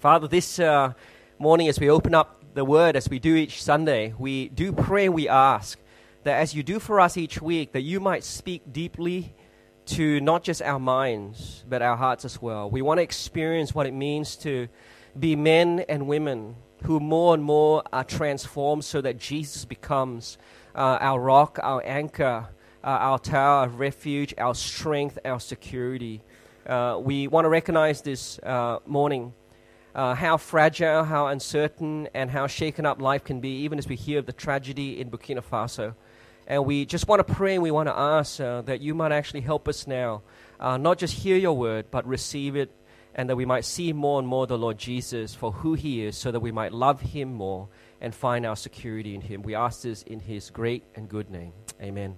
Father, this morning as we open up the Word, as we do each Sunday, we do pray, we ask that as you do for us each week, that you might speak deeply to not just our minds, but our hearts as well. We want to experience what it means to be men and women who more and more are transformed so that Jesus becomes our rock, our anchor, our tower of refuge, our strength, our security. We want to recognize this morning how fragile, how uncertain, and how shaken up life can be, even as we hear of the tragedy in Burkina Faso. And we just want to pray and we want to ask that you might actually help us now, not just hear your word, but receive it, and that we might see more and more the Lord Jesus for who he is, so that we might love him more and find our security in him. We ask this in his great and good name. Amen.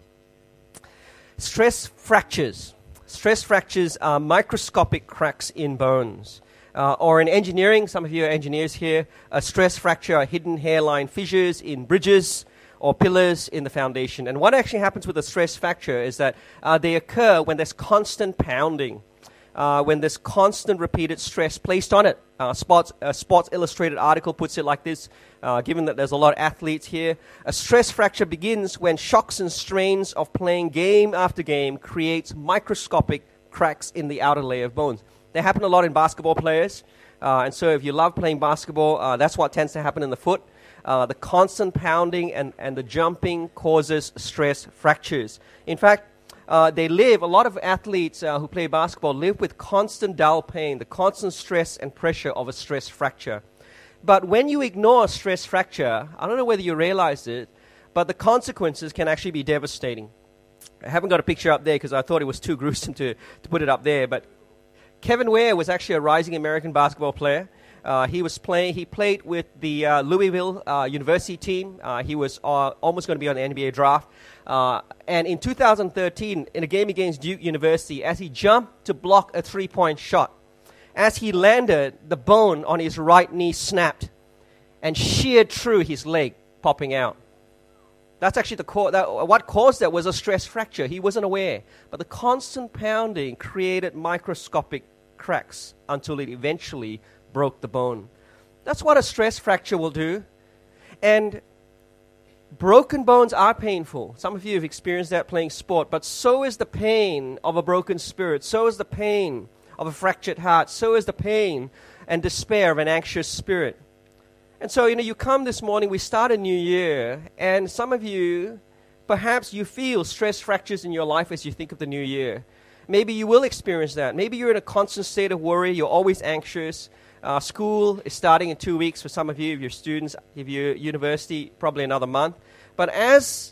Stress fractures. Stress fractures are microscopic cracks in bones. Or in engineering, some of you are engineers here, a stress fracture are hidden hairline fissures in bridges or pillars in the foundation. And what actually happens with a stress fracture is that they occur when there's constant pounding, when there's constant repeated stress placed on it. Sports Illustrated article puts it like this, given that there's a lot of athletes here. A stress fracture begins when shocks and strains of playing game after game creates microscopic cracks in the outer layer of bones. They happen a lot in basketball players, and so if you love playing basketball, that's what tends to happen in the foot. The constant pounding and the jumping causes stress fractures. In fact, a lot of athletes who play basketball live with constant dull pain, the constant stress and pressure of a stress fracture. But when you ignore a stress fracture, I don't know whether you realize it, but the consequences can actually be devastating. I haven't got a picture up there because I thought it was too gruesome to put it up there, but Kevin Ware was actually a rising American basketball player. He played with the Louisville University team. He was almost going to be on the NBA draft. And in 2013, in a game against Duke University, as he jumped to block a three-point shot, as he landed, the bone on his right knee snapped and sheared through his leg, popping out. That's actually what caused that was a stress fracture. He wasn't aware. But the constant pounding created microscopic cracks until it eventually broke the bone. That's what a stress fracture will do. And broken bones are painful. Some of you have experienced that playing sport, but so is the pain of a broken spirit. So is the pain of a fractured heart. So is the pain and despair of an anxious spirit. And so, you come this morning, we start a new year, and some of you, perhaps you feel stress fractures in your life as you think of the new year. Maybe you will experience that. Maybe you're in a constant state of worry. You're always anxious. School is starting in 2 weeks for some of you, if you're students, if you're university, probably another month. But as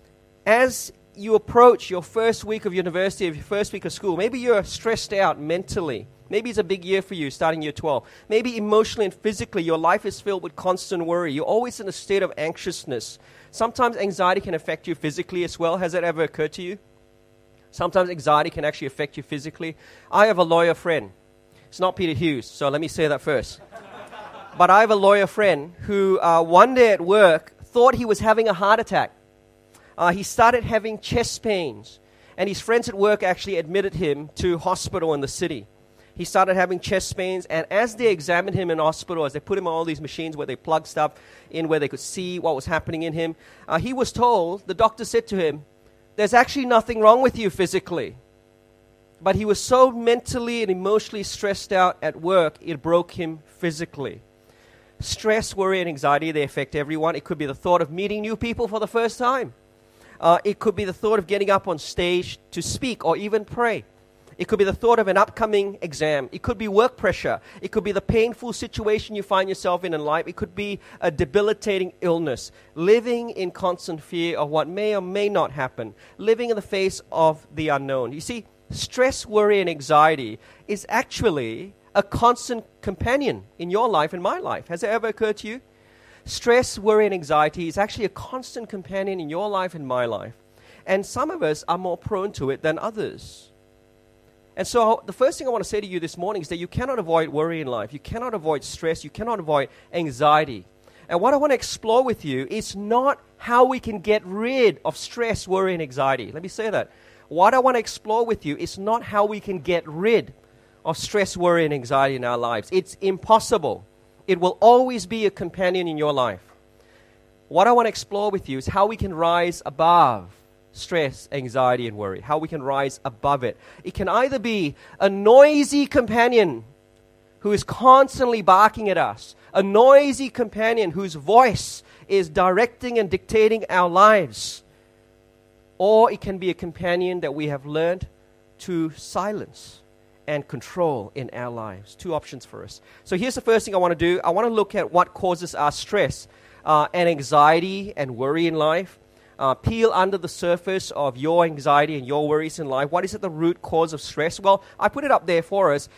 you approach your first week of university, your first week of school, maybe you're stressed out mentally. Maybe it's a big year for you, starting year 12. Maybe emotionally and physically, your life is filled with constant worry. You're always in a state of anxiousness. Sometimes anxiety can affect you physically as well. Has that ever occurred to you? Sometimes anxiety can actually affect you physically. I have a lawyer friend. It's not Peter Hughes, so let me say that first. But I have a lawyer friend who one day at work thought he was having a heart attack. He started having chest pains, and his friends at work actually admitted him to hospital in the city. He started having chest pains, and as they examined him in hospital, as they put him on all these machines where they plug stuff in, where they could see what was happening in him, he was told, the doctor said to him, there's actually nothing wrong with you physically. But he was so mentally and emotionally stressed out at work, it broke him physically. Stress, worry, and anxiety, they affect everyone. It could be the thought of meeting new people for the first time. It could be the thought of getting up on stage to speak or even pray. It could be the thought of an upcoming exam. It could be work pressure. It could be the painful situation you find yourself in life. It could be a debilitating illness. Living in constant fear of what may or may not happen. Living in the face of the unknown. You see, stress, worry, and anxiety is actually a constant companion in your life and my life. Has it ever occurred to you? Stress, worry, and anxiety is actually a constant companion in your life and my life. And some of us are more prone to it than others. And so the first thing I want to say to you this morning is that you cannot avoid worry in life. You cannot avoid stress. You cannot avoid anxiety. And what I want to explore with you is not how we can get rid of stress, worry, and anxiety. Let me say that. What I want to explore with you is not how we can get rid of stress, worry, and anxiety in our lives. It's impossible. It will always be a companion in your life. What I want to explore with you is how we can rise above stress, anxiety, and worry. How we can rise above it. It can either be a noisy companion who is constantly barking at us, a noisy companion whose voice is directing and dictating our lives, or it can be a companion that we have learned to silence and control in our lives. Two options for us. So here's the first thing I want to do. I want to look at what causes our stress and anxiety and worry in life. Peel under the surface of your anxiety and your worries in life. What is at the root cause of stress? Well, I put it up there for us.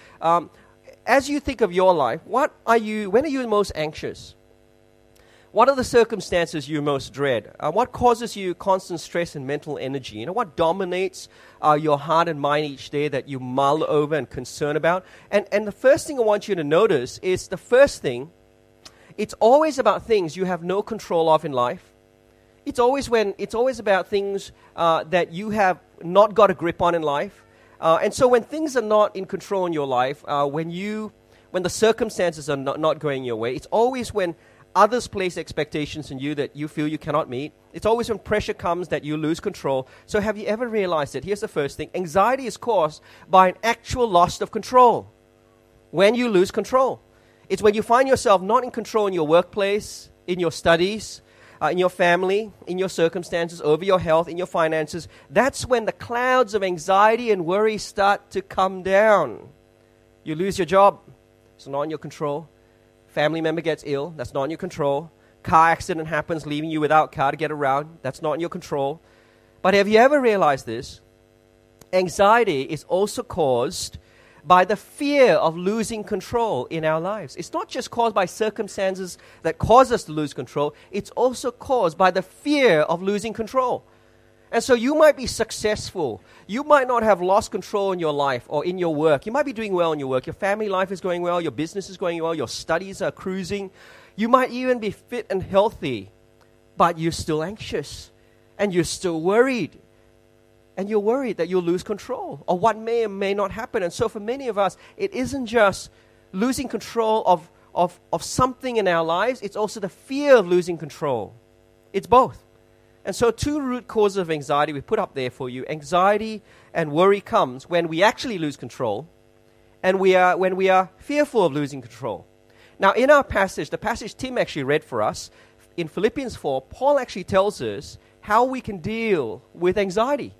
As you think of your life, when are you most anxious? What are the circumstances you most dread? What causes you constant stress and mental energy? What dominates your heart and mind each day that you mull over and concern about? And the first thing I want you to notice is the first thing, it's always about things you have no control of in life. It's always about things that you have not got a grip on in life. And so when things are not in control in your life, when the circumstances are not going your way, it's always when others place expectations on you that you feel you cannot meet. It's always when pressure comes that you lose control. So have you ever realized it? Here's the first thing. Anxiety is caused by an actual loss of control. When you lose control. It's when you find yourself not in control in your workplace, in your studies, in your family, in your circumstances, over your health, in your finances. That's when the clouds of anxiety and worry start to come down. You lose your job. It's not in your control. Family member gets ill. That's not in your control. Car accident happens, leaving you without car to get around. That's not in your control. But have you ever realized this? Anxiety is also caused by the fear of losing control in our lives. It's not just caused by circumstances that cause us to lose control. It's also caused by the fear of losing control. And so you might be successful. You might not have lost control in your life or in your work. You might be doing well in your work. Your family life is going well. Your business is going well. Your studies are cruising. You might even be fit and healthy, but you're still anxious and you're still worried. And you're worried that you'll lose control or what may or may not happen. And so for many of us, it isn't just losing control of something in our lives. It's also the fear of losing control. It's both. And so two root causes of anxiety we put up there for you. Anxiety and worry comes when we actually lose control and when we are fearful of losing control. Now in our passage, the passage Tim actually read for us, in Philippians 4, Paul actually tells us how we can deal with anxiety.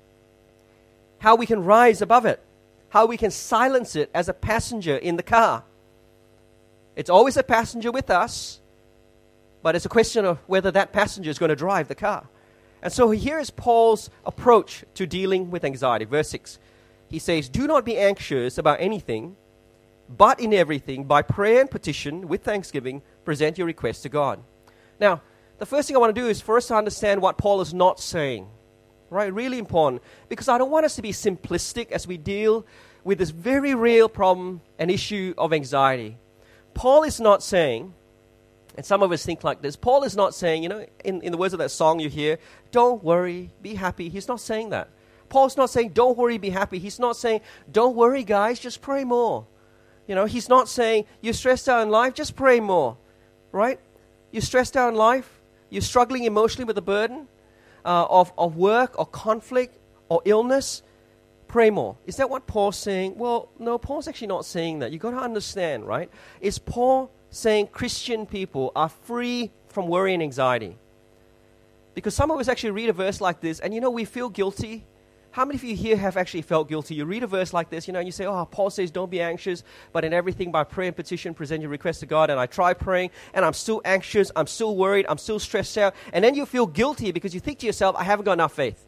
How we can rise above it, how we can silence it as a passenger in the car. It's always a passenger with us, but it's a question of whether that passenger is going to drive the car. And so here is Paul's approach to dealing with anxiety. Verse 6, he says, "Do not be anxious about anything, but in everything, by prayer and petition, with thanksgiving, present your requests to God." Now, the first thing I want to do is for us to understand what Paul is not saying. Right, really important, because I don't want us to be simplistic as we deal with this very real problem and issue of anxiety. Paul is not saying, and some of us think like this, Paul is not saying, in the words of that song you hear, don't worry, be happy. He's not saying that. Paul's not saying, don't worry, be happy. He's not saying, don't worry, guys, just pray more. He's not saying, you're stressed out in life, just pray more. Right? You're stressed out in life, you're struggling emotionally with a burden of work or conflict or illness, pray more. Is that what Paul's saying? Well, no, Paul's actually not saying that. You've got to understand, right? Is Paul saying Christian people are free from worry and anxiety? Because some of us actually read a verse like this, and we feel guilty. How many of you here have actually felt guilty? You read a verse like this, and you say, Paul says, don't be anxious, but in everything by prayer and petition, present your request to God. And I try praying, and I'm still anxious, I'm still worried, I'm still stressed out. And then you feel guilty because you think to yourself, I haven't got enough faith.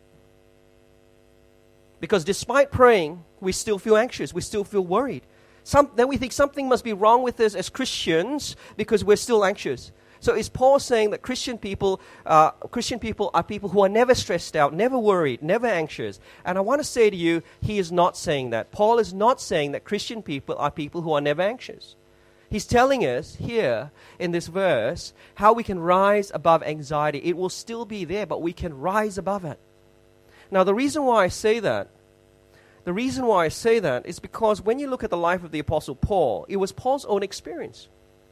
Because despite praying, we still feel anxious, we still feel worried. Then we think something must be wrong with us as Christians because we're still anxious. So is Paul saying that Christian people are people who are never stressed out, never worried, never anxious? And I want to say to you, he is not saying that. Paul is not saying that Christian people are people who are never anxious. He's telling us here in this verse how we can rise above anxiety. It will still be there, but we can rise above it. Now the reason why I say that The reason why I say that is because when you look at the life of the Apostle Paul, it was Paul's own experience.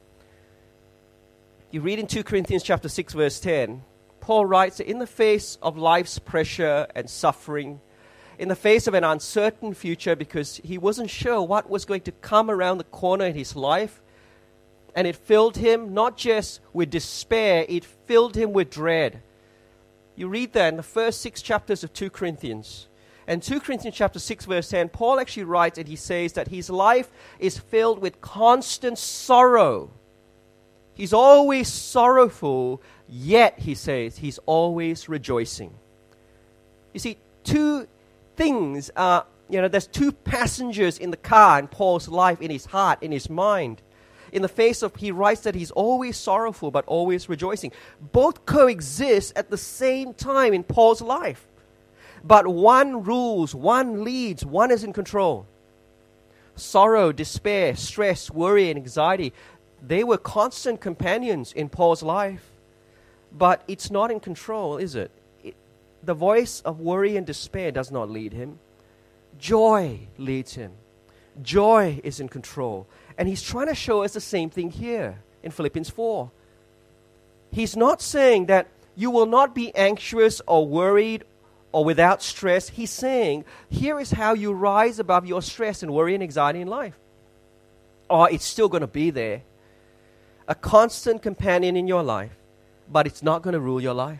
You read in 2 Corinthians chapter 6, verse 10, Paul writes that in the face of life's pressure and suffering, in the face of an uncertain future because he wasn't sure what was going to come around the corner in his life, and it filled him not just with despair, it filled him with dread. You read that in the first 6 chapters of 2 Corinthians. And 2 Corinthians chapter 6 verse 10, Paul actually writes and he says that his life is filled with constant sorrow. He's always sorrowful, yet, he says, he's always rejoicing. You see, two things are, there's two passengers in the car in Paul's life, in his heart, in his mind. In the face of, he writes that he's always sorrowful, but always rejoicing. Both coexist at the same time in Paul's life. But one rules, one leads, one is in control. Sorrow, despair, stress, worry, and anxiety, they were constant companions in Paul's life. But it's not in control, is it? The voice of worry and despair does not lead him. Joy leads him. Joy is in control. And he's trying to show us the same thing here in Philippians 4. He's not saying that you will not be anxious or worried or without stress. He's saying, here is how you rise above your stress and worry and anxiety in life. It's still going to be there. A constant companion in your life, but it's not going to rule your life.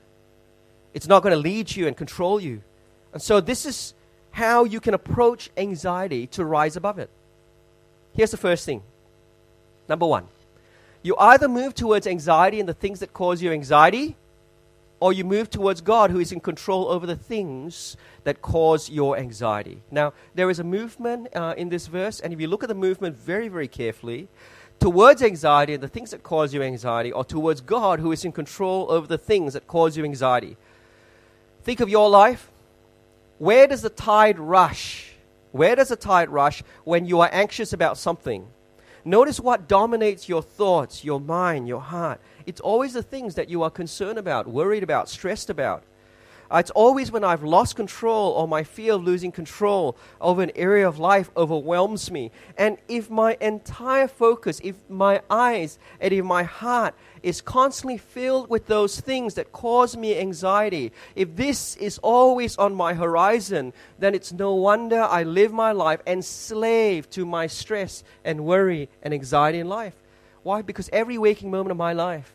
It's not going to lead you and control you. And so this is how you can approach anxiety to rise above it. Here's the first thing. Number one, you either move towards anxiety and the things that cause you anxiety, or you move towards God who is in control over the things that cause your anxiety. Now, there is a movement in this verse, and if you look at the movement very, very carefully, towards anxiety and the things that cause you anxiety, or towards God who is in control over the things that cause you anxiety. Think of your life. Where does the tide rush? Where does the tide rush when you are anxious about something? Notice what dominates your thoughts, your mind, your heart. It's always the things that you are concerned about, worried about, stressed about. It's always when I've lost control or my fear of losing control over an area of life overwhelms me. And if my entire focus, if my eyes and if my heart is constantly filled with those things that cause me anxiety, if this is always on my horizon, then it's no wonder I live my life enslaved to my stress and worry and anxiety in life. Why? Because every waking moment of my life,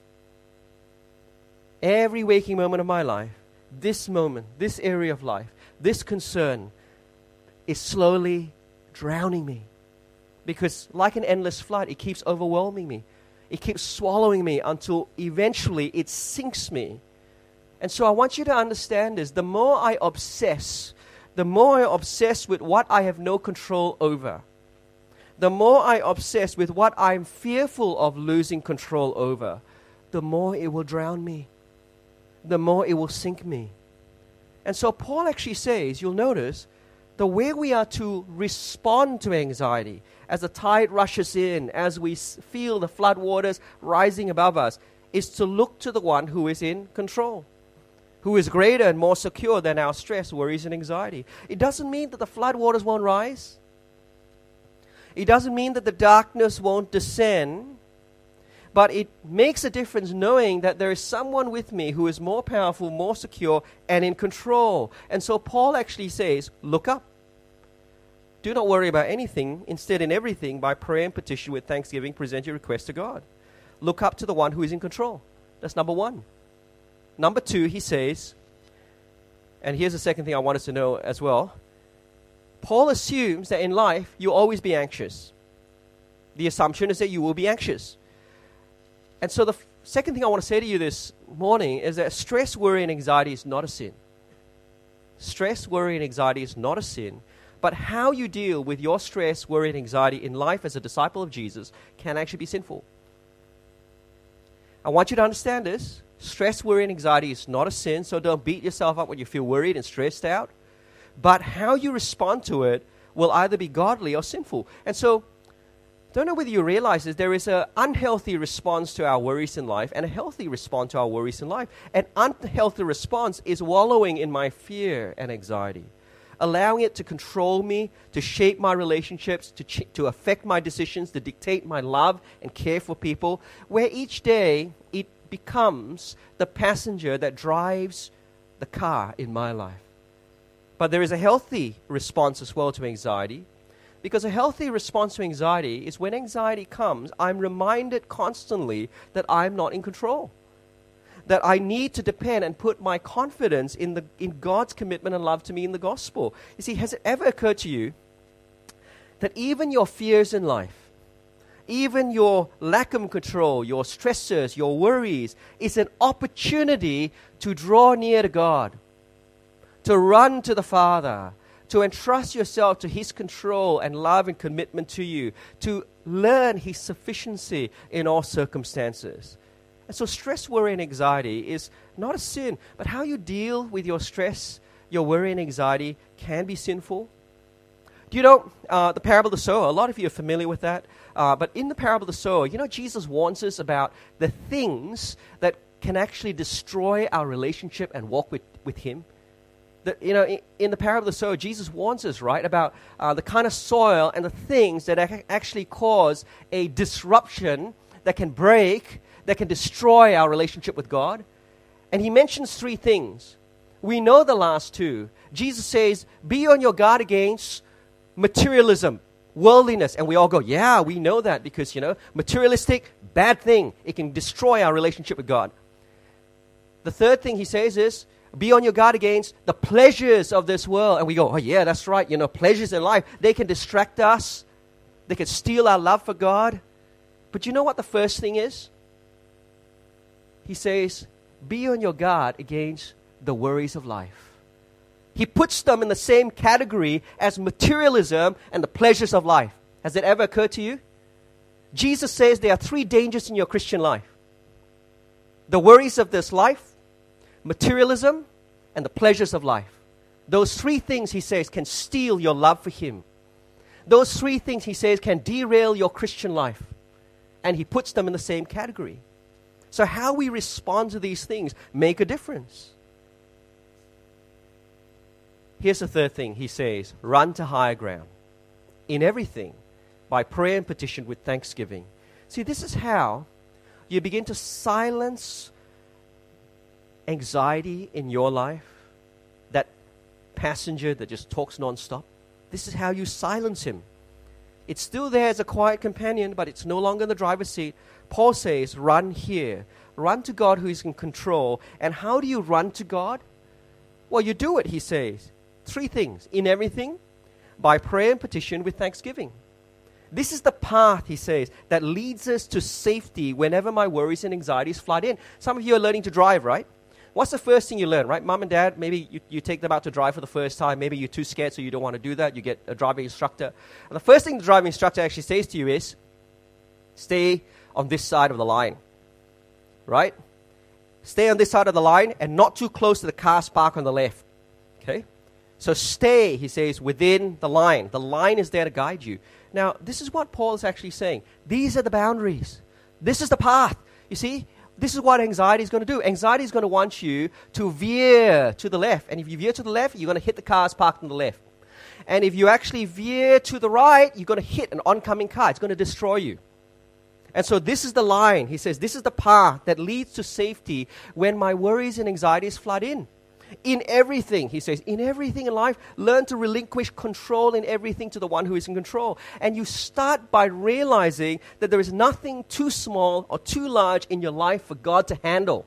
this moment, this area of life, this concern is slowly drowning me. Because like an endless flood, it keeps overwhelming me. It keeps swallowing me until eventually it sinks me. And so I want you to understand this. The more I obsess with what I have no control over, the more I obsess with what I'm fearful of losing control over, the more it will drown me. The more it will sink me. And so Paul actually says, you'll notice, the way we are to respond to anxiety as the tide rushes in, as we feel the floodwaters rising above us, is to look to the one who is in control, who is greater and more secure than our stress, worries, and anxiety. It doesn't mean that the floodwaters won't rise. It doesn't mean that the darkness won't descend. But it makes a difference knowing that there is someone with me who is more powerful, more secure, and in control. And so Paul actually says, look up. Do not worry about anything. Instead, in everything, by prayer and petition with thanksgiving, present your request to God. Look up to the one who is in control. That's number one. Number two, he says, and here's the second thing I want us to know as well. Paul assumes that in life, you'll always be anxious. The assumption is that you will be anxious. And so the second thing I want to say to you this morning is that stress, worry, and anxiety is not a sin. Stress, worry, and anxiety is not a sin. But how you deal with your stress, worry, and anxiety in life as a disciple of Jesus can actually be sinful. I want you to understand this. Stress, worry, and anxiety is not a sin, so don't beat yourself up when you feel worried and stressed out. But how you respond to it will either be godly or sinful. And so, don't know whether you realize this, there is an unhealthy response to our worries in life and a healthy response to our worries in life. An unhealthy response is wallowing in my fear and anxiety. allowing it to control me, to shape my relationships, to affect my decisions, to dictate my love and care for people, where each day it becomes the passenger that drives the car in my life. But there is a healthy response as well to anxiety, because a healthy response to anxiety is when anxiety comes, I'm reminded constantly that I'm not in control, that I need to depend and put my confidence in God's commitment and love to me in the gospel. You see, has it ever occurred to you that even your fears in life, even your lack of control, your stresses, your worries, is an opportunity to draw near to God, to run to the Father, to entrust yourself to His control and love and commitment to you, to learn His sufficiency in all circumstances. And so stress, worry, and anxiety is not a sin, but how you deal with your stress, your worry, and anxiety can be sinful. Do you know the parable of the sower? A lot of you are familiar with that. But in the parable of the sower, you know, Jesus warns us about the things that can actually destroy our relationship and walk with Him. In the parable of the sower, Jesus warns us, right, about the kind of soil and the things that actually cause a disruption that can break, that can destroy our relationship with God. And He mentions three things. We know the last two. Jesus says, be on your guard against materialism, worldliness. And we all go, yeah, we know that because, materialistic, bad thing. It can destroy our relationship with God. The third thing He says is, be on your guard against the pleasures of this world. And we go, oh yeah, that's right. Pleasures in life, they can distract us. They can steal our love for God. But you know what the first thing is? He says, be on your guard against the worries of life. He puts them in the same category as materialism and the pleasures of life. Has it ever occurred to you? Jesus says there are three dangers in your Christian life: the worries of this life, materialism, and the pleasures of life. Those three things, He says, can steal your love for Him. Those three things, He says, can derail your Christian life. And He puts them in the same category. So how we respond to these things make a difference. Here's the third thing He says: run to higher ground in everything by prayer and petition with thanksgiving. See, this is how you begin to silence anxiety in your life, that passenger that just talks nonstop. This is how you silence him. It's still there as a quiet companion, but it's no longer in the driver's seat. Paul says, run here. Run to God who is in control. And how do you run to God? Well, you do it, he says. Three things. In everything, by prayer and petition with thanksgiving. This is the path, he says, that leads us to safety whenever my worries and anxieties flood in. Some of you are learning to drive, right? What's the first thing you learn, right? Mom and dad, maybe you take them out to drive for the first time. Maybe you're too scared, so you don't want to do that. You get a driving instructor. And the first thing the driving instructor actually says to you is, stay on this side of the line, right? Stay on this side of the line and not too close to the cars parked on the left, okay? So stay, he says, within the line. The line is there to guide you. Now, this is what Paul is actually saying. These are the boundaries. This is the path. You see, this is what anxiety is going to do. Anxiety is going to want you to veer to the left. And if you veer to the left, you're going to hit the cars parked on the left. And if you actually veer to the right, you're going to hit an oncoming car. It's going to destroy you. And so this is the line. He says, this is the path that leads to safety when my worries and anxieties flood in. In everything, he says, in everything in life, learn to relinquish control in everything to the one who is in control. And you start by realizing that there is nothing too small or too large in your life for God to handle.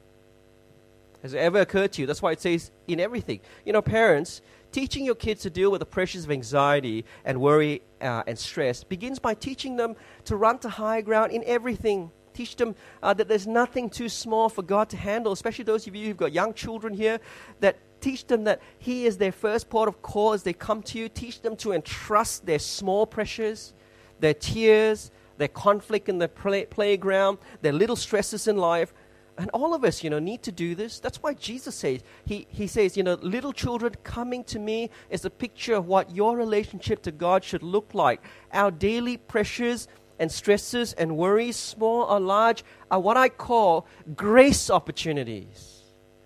Has it ever occurred to you? That's why it says in everything. Parents, teaching your kids to deal with the pressures of anxiety and worry and stress begins by teaching them to run to high ground in everything. Teach them that there's nothing too small for God to handle, especially those of you who've got young children here, that teach them that He is their first port of call as they come to you. Teach them to entrust their small pressures, their tears, their conflict in the playground, their little stresses in life. And all of us, need to do this. That's why Jesus says, He says, little children coming to me is a picture of what your relationship to God should look like. Our daily pressures and stresses and worries, small or large, are what I call grace opportunities.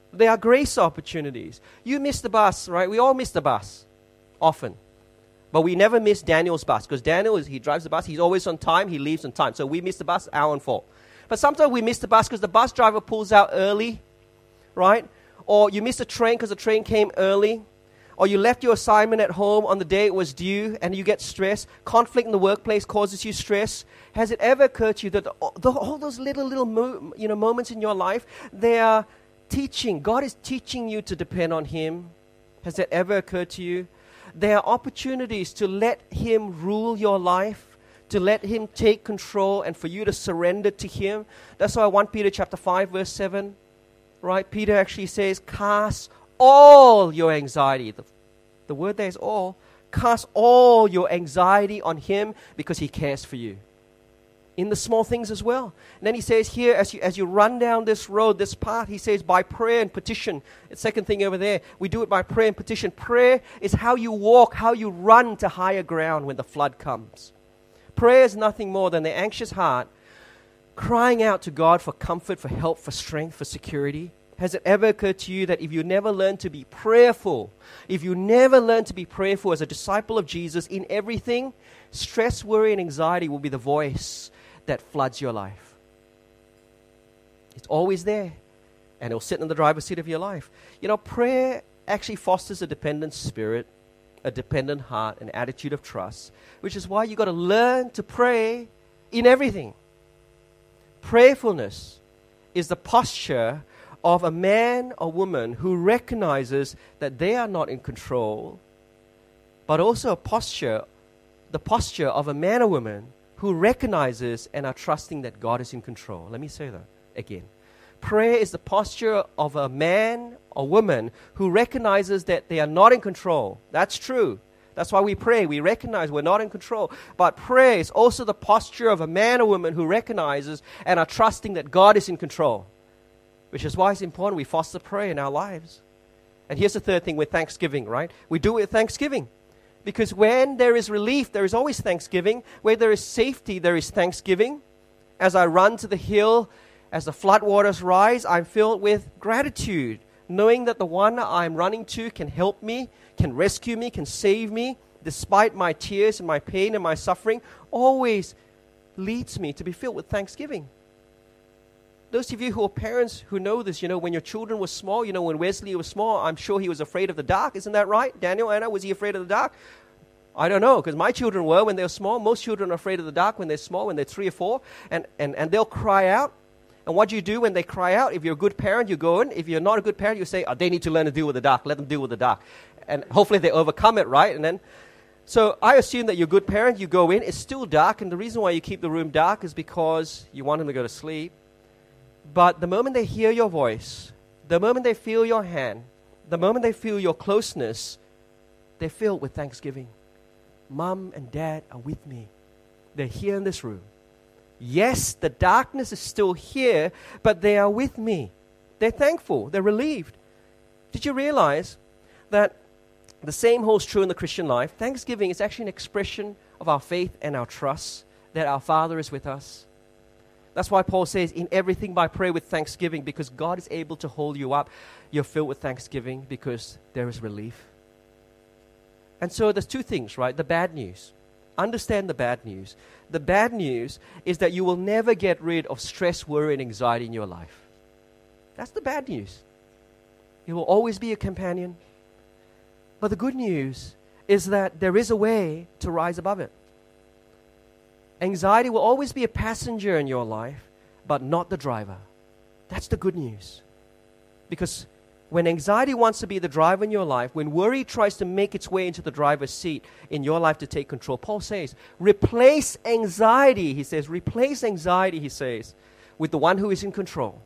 There are grace opportunities. You miss the bus, right? We all miss the bus, often. But we never miss Daniel's bus, because Daniel, he drives the bus, he's always on time, he leaves on time. So we miss the bus, our own fault. But sometimes we miss the bus because the bus driver pulls out early, right? Or you miss the train because the train came early. Or you left your assignment at home on the day it was due and you get stressed. Conflict in the workplace causes you stress. Has it ever occurred to you that all those little moments in your life, they are teaching. God is teaching you to depend on Him. Has that ever occurred to you? There are opportunities to let Him rule your life, to let Him take control and for you to surrender to Him. That's why 1 Peter chapter 5 verse 7, right? Peter actually says, cast all your anxiety. The word there is all. Cast all your anxiety on Him because He cares for you. In the small things as well. And then he says here, as you run down this road, this path, he says by prayer and petition. The second thing over there, we do it by prayer and petition. Prayer is how you walk, how you run to higher ground when the flood comes. Prayer is nothing more than the anxious heart crying out to God for comfort, for help, for strength, for security. Has it ever occurred to you that if you never learn to be prayerful, if you never learn to be prayerful as a disciple of Jesus in everything, stress, worry, and anxiety will be the voice that floods your life? It's always there, and it'll sit in the driver's seat of your life. You know, prayer actually fosters a dependent spirit, a dependent heart, an attitude of trust, which is why you got to learn to pray in everything. Prayerfulness is the posture of a man or woman who recognizes that they are not in control, but also the posture of a man or woman who recognizes and are trusting that God is in control. Let me say that again. Prayer is the posture of a man or woman who recognizes that they are not in control. That's true. That's why we pray. We recognize we're not in control. But prayer is also the posture of a man or woman who recognizes and are trusting that God is in control. Which is why it's important we foster prayer in our lives. And here's the third thing with thanksgiving, right? We do it with thanksgiving. Because when there is relief, there is always thanksgiving. Where there is safety, there is thanksgiving. As I run to the hill, as the floodwaters rise, I'm filled with gratitude, knowing that the one I'm running to can help me, can rescue me, can save me, despite my tears and my pain and my suffering, always leads me to be filled with thanksgiving. Those of you who are parents who know this, when your children were small, when Wesley was small, I'm sure he was afraid of the dark. Isn't that right? Daniel, Anna, was he afraid of the dark? I don't know, because my children were when they were small. Most children are afraid of the dark when they're small, when they're 3 or 4, and they'll cry out. And what do you do when they cry out? If you're a good parent, you go in. If you're not a good parent, you say, they need to learn to deal with the dark. Let them deal with the dark. And hopefully they overcome it, right? And then, so I assume that you're a good parent. You go in. It's still dark, and the reason why you keep the room dark is because you want them to go to sleep. But the moment they hear your voice, the moment they feel your hand, the moment they feel your closeness, they're filled with thanksgiving. Mom and Dad are with me. They're here in this room. Yes, the darkness is still here, but they are with me. They're thankful. They're relieved. Did you realize that the same holds true in the Christian life? Thanksgiving is actually an expression of our faith and our trust that our Father is with us. That's why Paul says, in everything by prayer with thanksgiving, because God is able to hold you up. You're filled with thanksgiving because there is relief. And so there's 2 things, right? The bad news. Understand the bad news. The bad news is that you will never get rid of stress, worry, and anxiety in your life. That's the bad news. It will always be a companion. But the good news is that there is a way to rise above it. Anxiety will always be a passenger in your life, but not the driver. That's the good news. Because when anxiety wants to be the driver in your life, when worry tries to make its way into the driver's seat in your life to take control, Paul says, replace anxiety, he says, with the one who is in control.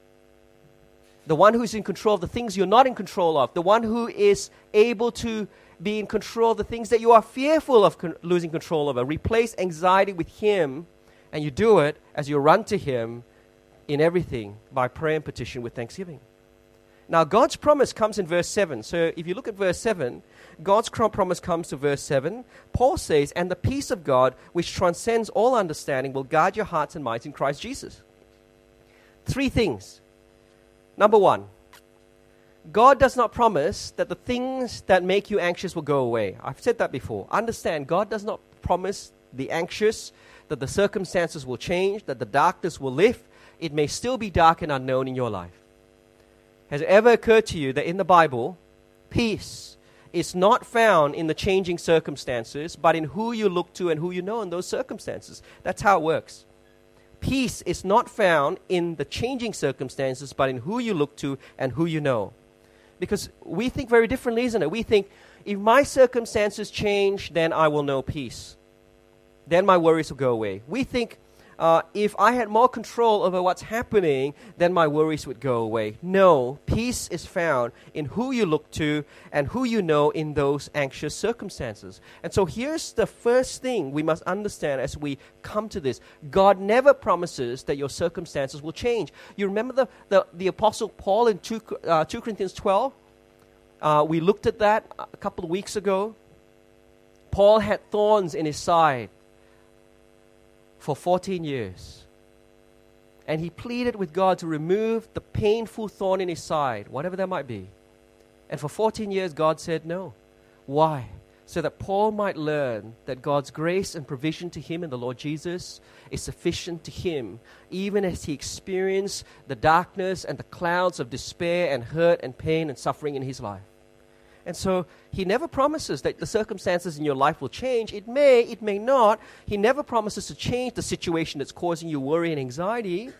The one who is in control of the things you're not in control of. The one who is able to be in control of the things that you are fearful of losing control over. Replace anxiety with Him, and you do it as you run to Him in everything by prayer and petition with thanksgiving. Now, God's promise comes in verse 7. So if you look at verse 7, God's promise comes to verse 7. Paul says, and the peace of God, which transcends all understanding, will guard your hearts and minds in Christ Jesus. 3 things. Number 1, God does not promise that the things that make you anxious will go away. I've said that before. Understand, God does not promise the anxious that the circumstances will change, that the darkness will lift. It may still be dark and unknown in your life. Has it ever occurred to you that in the Bible, peace is not found in the changing circumstances, but in who you look to and who you know in those circumstances? That's how it works. Peace is not found in the changing circumstances, but in who you look to and who you know. Because we think very differently, isn't it? We think, if my circumstances change, then I will know peace. Then my worries will go away. We think, if I had more control over what's happening, then my worries would go away. No, peace is found in who you look to and who you know in those anxious circumstances. And so here's the first thing we must understand as we come to this. God never promises that your circumstances will change. You remember the Apostle Paul in 2 Corinthians 12? We looked at that a couple of weeks ago. Paul had thorns in his side for 14 years. And he pleaded with God to remove the painful thorn in his side, whatever that might be. And for 14 years, God said no. Why? So that Paul might learn that God's grace and provision to him in the Lord Jesus is sufficient to him, even as he experienced the darkness and the clouds of despair and hurt and pain and suffering in his life. And so he never promises that the circumstances in your life will change. It may not. He never promises to change the situation that's causing you worry and anxiety.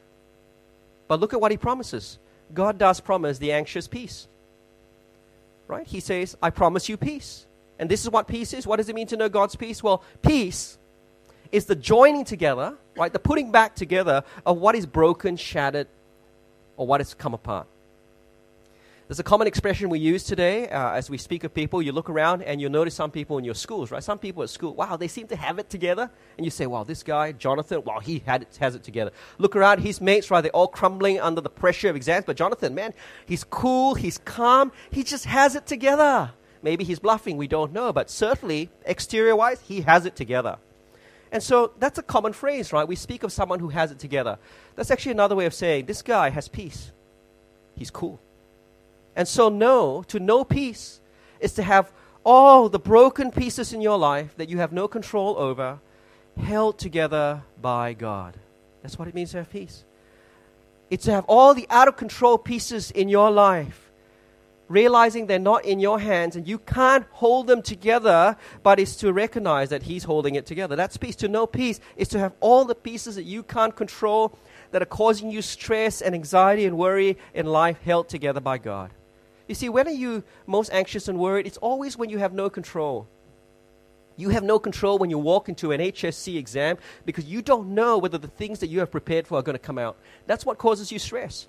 But look at what he promises. God does promise the anxious peace. Right? He says, I promise you peace. And this is what peace is. What does it mean to know God's peace? Well, peace is the joining together, right? The putting back together of what is broken, shattered, or what has come apart. There's a common expression we use today as we speak of people. You look around and you'll notice some people in your schools, right? Some people at school, wow, they seem to have it together. And you say, wow, this guy, Jonathan, wow, he has it together. Look around, his mates, right, they're all crumbling under the pressure of exams. But Jonathan, man, he's cool, he's calm, he just has it together. Maybe he's bluffing, we don't know. But certainly, exterior-wise, he has it together. And so that's a common phrase, right? We speak of someone who has it together. That's actually another way of saying, this guy has peace. He's cool. And so to know peace is to have all the broken pieces in your life that you have no control over held together by God. That's what it means to have peace. It's to have all the out-of-control pieces in your life, realizing they're not in your hands and you can't hold them together, but it's to recognize that He's holding it together. That's peace. To know peace is to have all the pieces that you can't control that are causing you stress and anxiety and worry in life held together by God. You see, when are you most anxious and worried? It's always when you have no control. You have no control when you walk into an HSC exam because you don't know whether the things that you have prepared for are going to come out. That's what causes you stress.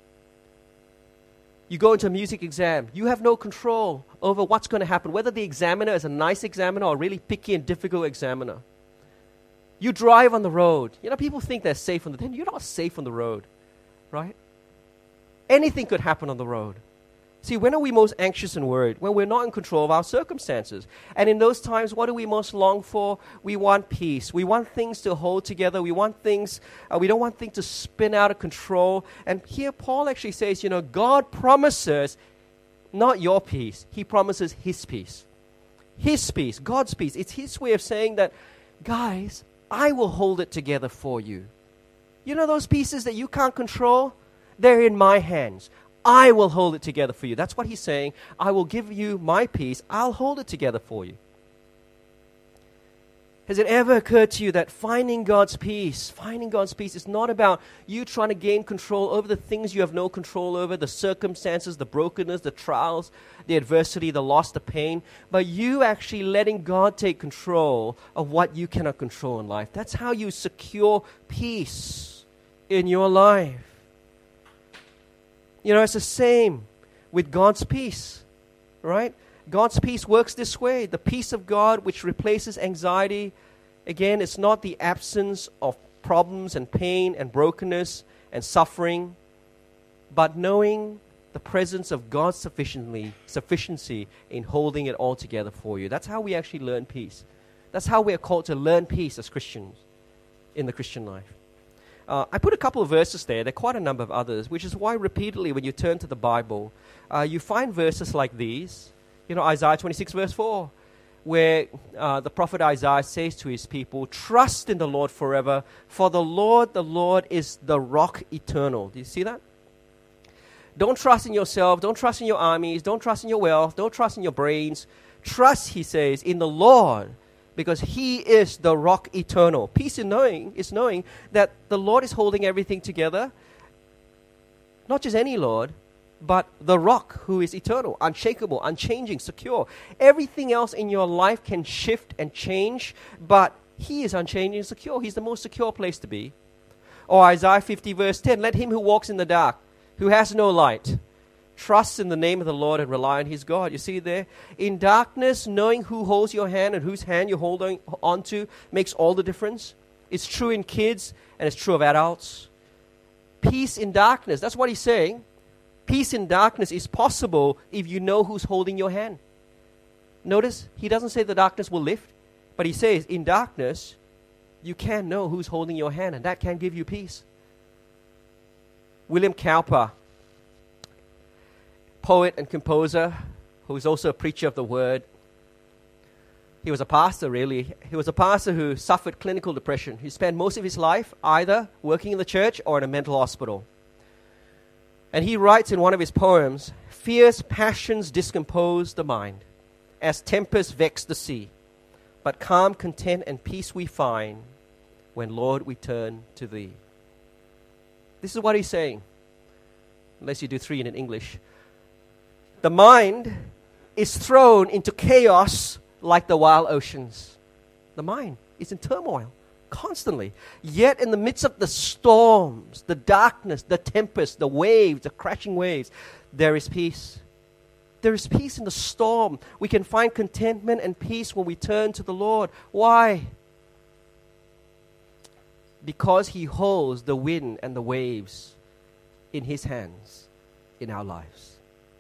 You go into a music exam. You have no control over what's going to happen, whether the examiner is a nice examiner or a really picky and difficult examiner. You drive on the road. You know, people think they're safe on the road. You're not safe on the road, right? Anything could happen on the road. See, when are we most anxious and worried? When we're not in control of our circumstances. And in those times, what do we most long for? We want peace. We want things to hold together. We want things, we don't want things to spin out of control. And here Paul actually says, you know, God promises not your peace. He promises His peace. His peace, God's peace. It's His way of saying that, guys, I will hold it together for you. You know those pieces that you can't control? They're in my hands. I will hold it together for you. That's what He's saying. I will give you my peace. I'll hold it together for you. Has it ever occurred to you that finding God's peace is not about you trying to gain control over the things you have no control over, the circumstances, the brokenness, the trials, the adversity, the loss, the pain, but you actually letting God take control of what you cannot control in life. That's how you secure peace in your life. You know, it's the same with God's peace, right? God's peace works this way. The peace of God which replaces anxiety. Again, it's not the absence of problems and pain and brokenness and suffering, but knowing the presence of God's sufficiency in holding it all together for you. That's how we actually learn peace. That's how we are called to learn peace as Christians in the Christian life. I put a couple of verses there. There are quite a number of others, which is why repeatedly when you turn to the Bible, you find verses like these. Isaiah 26 verse 4, where the prophet Isaiah says to his people, trust in the Lord forever, for the Lord is the rock eternal. Do you see that? Don't trust in yourself. Don't trust in your armies. Don't trust in your wealth. Don't trust in your brains. Trust, he says, in the Lord, because he is the rock eternal. Peace in knowing is knowing that the Lord is holding everything together. Not just any Lord, but the rock who is eternal, unshakable, unchanging, secure. Everything else in your life can shift and change, but he is unchanging and secure. He's the most secure place to be. Or Isaiah 50 verse 10, let him who walks in the dark, who has no light, trust in the name of the Lord and rely on his God. You see there? In darkness, knowing who holds your hand and whose hand you're holding on to makes all the difference. It's true in kids and it's true of adults. Peace in darkness, that's what he's saying. Peace in darkness is possible if you know who's holding your hand. Notice, he doesn't say the darkness will lift, but he says in darkness, you can know who's holding your hand, and that can give you peace. William Cowper, poet and composer, who is also a preacher of the word. He was a pastor, really. He was a pastor who suffered clinical depression. He spent most of his life either working in the church or in a mental hospital. And he writes in one of his poems, fierce passions discompose the mind, as tempests vex the sea. But calm, content, and peace we find when, Lord, we turn to thee. This is what he's saying, unless you do three in English. The mind is thrown into chaos like the wild oceans. The mind is in turmoil constantly. Yet in the midst of the storms, the darkness, the tempest, the waves, the crashing waves, there is peace. There is peace in the storm. We can find contentment and peace when we turn to the Lord. Why? Because he holds the wind and the waves in his hands in our lives.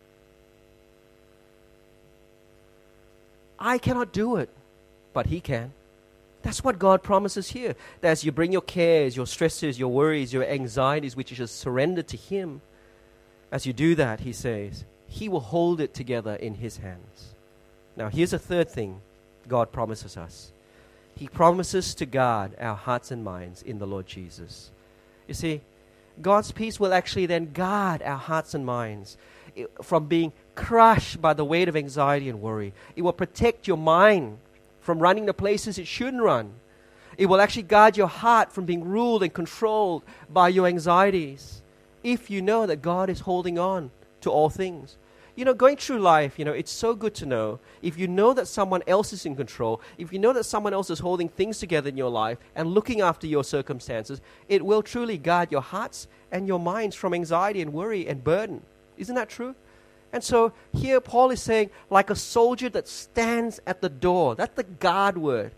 I cannot do it, but he can. That's what God promises here. That as you bring your cares, your stresses, your worries, your anxieties, which you just surrender to him, as you do that, he says, he will hold it together in his hands. Now, here's a third thing God promises us. He promises to guard our hearts and minds in the Lord Jesus. You see, God's peace will actually then guard our hearts and minds from being crushed by the weight of anxiety and worry. It will protect your mind from running the places it shouldn't run. It will actually guard your heart from being ruled and controlled by your anxieties, if you know that God is holding on to all things. Going through life, it's so good to know. If you know that someone else is in control, if you know that someone else is holding things together in your life and looking after your circumstances, it will truly guard your hearts and your minds from anxiety and worry and burden. Isn't that true? And so here Paul is saying, like a soldier that stands at the door. That's the guard word.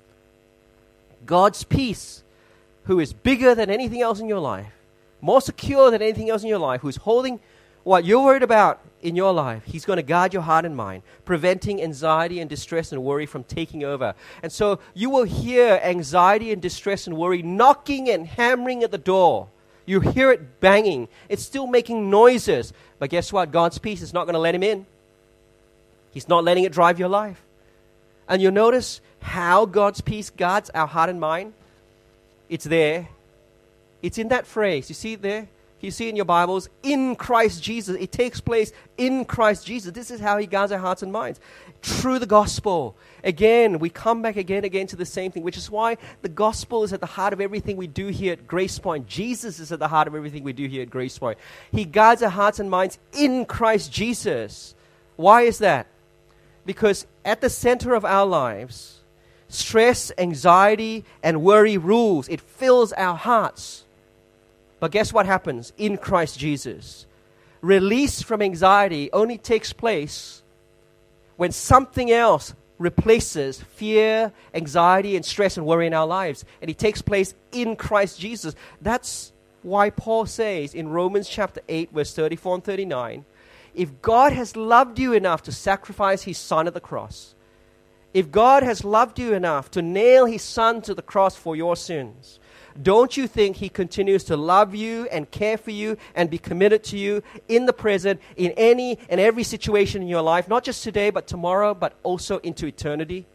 God's peace, who is bigger than anything else in your life, more secure than anything else in your life, who's holding what you're worried about in your life. He's going to guard your heart and mind, preventing anxiety and distress and worry from taking over. And so you will hear anxiety and distress and worry knocking and hammering at the door. You hear it banging. It's still making noises. But guess what? God's peace is not going to let him in. He's not letting it drive your life. And you'll notice how God's peace guards our heart and mind. It's there. It's in that phrase. You see it there? You see in your Bibles, in Christ Jesus. It takes place in Christ Jesus. This is how he guards our hearts and minds. Through the gospel. Again, we come back again to the same thing, which is why the gospel is at the heart of everything we do here at Grace Point. Jesus is at the heart of everything we do here at Grace Point. He guards our hearts and minds in Christ Jesus. Why is that? Because at the center of our lives, stress, anxiety, and worry rules. It fills our hearts. But guess what happens in Christ Jesus? Release from anxiety only takes place when something else replaces fear, anxiety, and stress and worry in our lives. And it takes place in Christ Jesus. That's why Paul says in Romans chapter 8, verse 34 and 39, if God has loved you enough to sacrifice his son at the cross, if God has loved you enough to nail his son to the cross for your sins, don't you think He continues to love you and care for you and be committed to you in the present, in any and every situation in your life, not just today, but tomorrow, but also into eternity?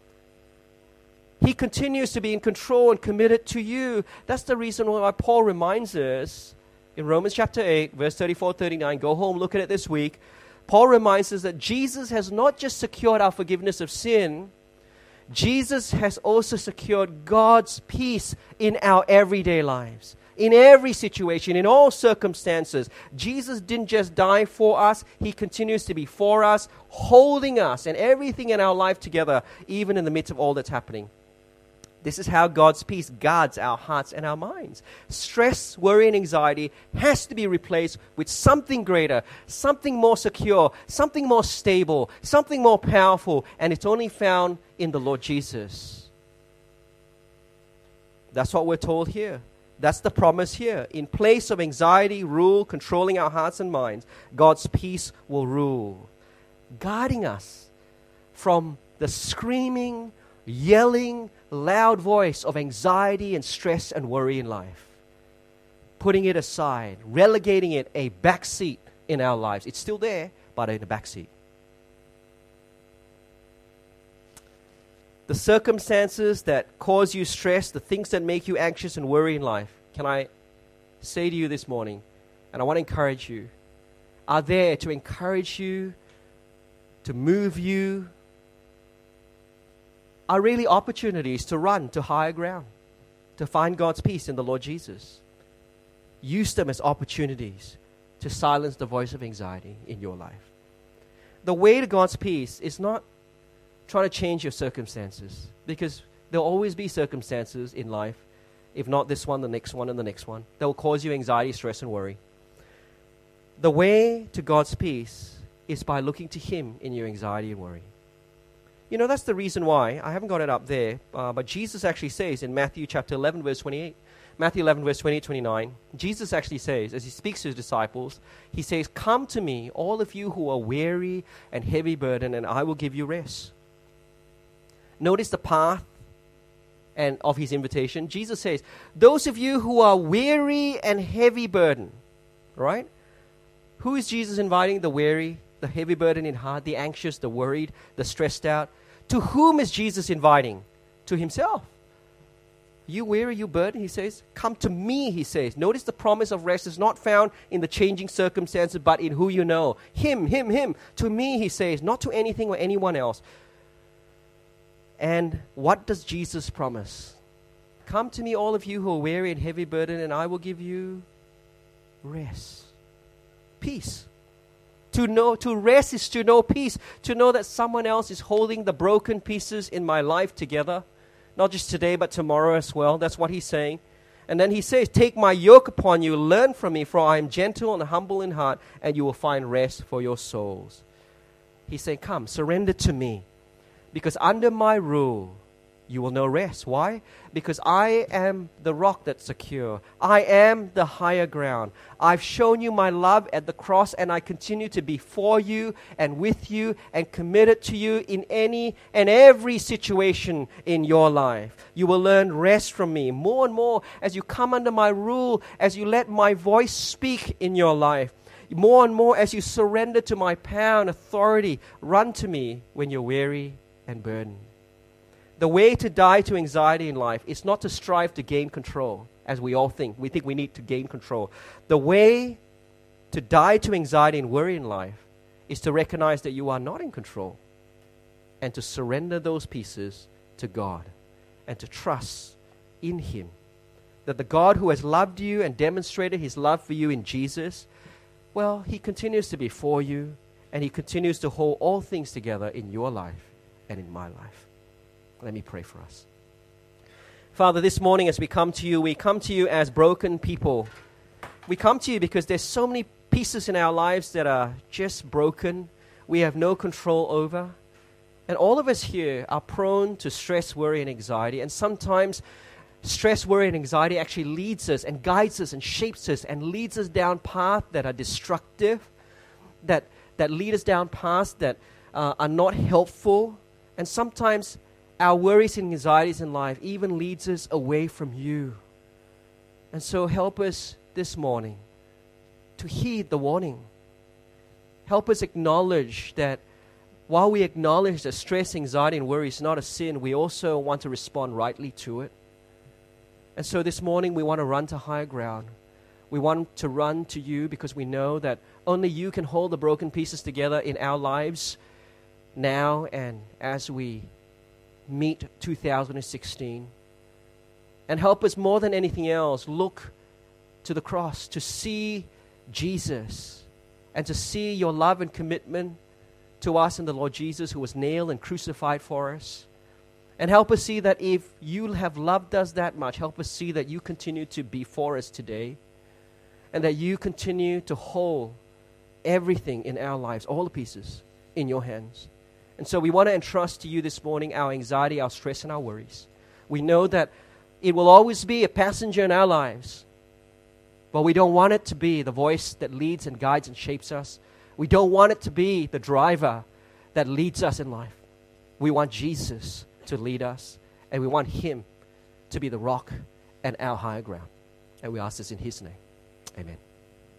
He continues to be in control and committed to you. That's the reason why Paul reminds us in Romans chapter 8, verse 34-39, go home, look at it this week. Paul reminds us that Jesus has not just secured our forgiveness of sin, Jesus has also secured God's peace in our everyday lives. In every situation, in all circumstances, Jesus didn't just die for us, He continues to be for us, holding us and everything in our life together, even in the midst of all that's happening. This is how God's peace guards our hearts and our minds. Stress, worry, and anxiety has to be replaced with something greater, something more secure, something more stable, something more powerful, and it's only found in the Lord Jesus. That's what we're told here. That's the promise here. In place of anxiety, rule, controlling our hearts and minds, God's peace will rule, guarding us from the screaming, yelling, loud voice of anxiety and stress and worry in life. Putting it aside, relegating it a backseat in our lives. It's still there, but in a backseat. The circumstances that cause you stress, the things that make you anxious and worry in life, can I say to you this morning, and I want to encourage you, are there to encourage you, to move you, are really opportunities to run to higher ground, to find God's peace in the Lord Jesus. Use them as opportunities to silence the voice of anxiety in your life. The way to God's peace is not trying to change your circumstances, because there'll always be circumstances in life, if not this one, the next one, and the next one, that will cause you anxiety, stress, and worry. The way to God's peace is by looking to Him in your anxiety and worry. You know, that's the reason why, I haven't got it up there, but Jesus actually says in Matthew chapter 11, verse 28, Matthew 11, verse 28, 29, Jesus actually says, as He speaks to His disciples, He says, "Come to me, all of you who are weary and heavy burdened, and I will give you rest." Notice the path and of His invitation. Jesus says, those of you who are weary and heavy burdened, right? Who is Jesus inviting? The weary, the heavy burden in heart, the anxious, the worried, the stressed out. To whom is Jesus inviting? To Himself. You weary, you burdened, He says, come to me, He says. Notice the promise of rest is not found in the changing circumstances, but in who you know. Him. To me, He says, not to anything or anyone else. And what does Jesus promise? Come to me, all of you who are weary and heavy burdened, and I will give you rest. Peace. To rest is to know peace, to know that someone else is holding the broken pieces in my life together, not just today but tomorrow as well. That's what He's saying. And then He says, take my yoke upon you, learn from me, for I am gentle and humble in heart, and you will find rest for your souls. He's saying, come, surrender to me, because under my rule, you will know rest. Why? Because I am the rock that's secure. I am the higher ground. I've shown you my love at the cross, and I continue to be for you and with you and committed to you in any and every situation in your life. You will learn rest from me more and more as you come under my rule, as you let my voice speak in your life. More and more as you surrender to my power and authority. Run to me when you're weary and burdened. The way to die to anxiety in life is not to strive to gain control, as we all think. We think we need to gain control. The way to die to anxiety and worry in life is to recognize that you are not in control and to surrender those pieces to God and to trust in Him. That the God who has loved you and demonstrated His love for you in Jesus, well, He continues to be for you, and He continues to hold all things together in your life and in my life. Let me pray for us. Father, this morning as we come to you as broken people. We come to you because there's so many pieces in our lives that are just broken, we have no control over. And all of us here are prone to stress, worry, and anxiety. And sometimes stress, worry, and anxiety actually leads us and guides us and shapes us and leads us down paths that are destructive, that lead us down paths that are not helpful. And sometimes our worries and anxieties in life even leads us away from you. And so help us this morning to heed the warning. Help us acknowledge that while we acknowledge that stress, anxiety, and worry is not a sin, we also want to respond rightly to it. And so this morning we want to run to higher ground. We want to run to you because we know that only you can hold the broken pieces together in our lives now and as we meet 2016. And help us more than anything else look to the cross, to see Jesus and to see your love and commitment to us in the Lord Jesus, who was nailed and crucified for us. And help us see that if you have loved us that much, help us see that you continue to be for us today and that you continue to hold everything in our lives, all the pieces, in your hands. And so we want to entrust to you this morning our anxiety, our stress, and our worries. We know that it will always be a passenger in our lives, but we don't want it to be the voice that leads and guides and shapes us. We don't want it to be the driver that leads us in life. We want Jesus to lead us, and we want Him to be the rock and our higher ground. And we ask this in His name. Amen.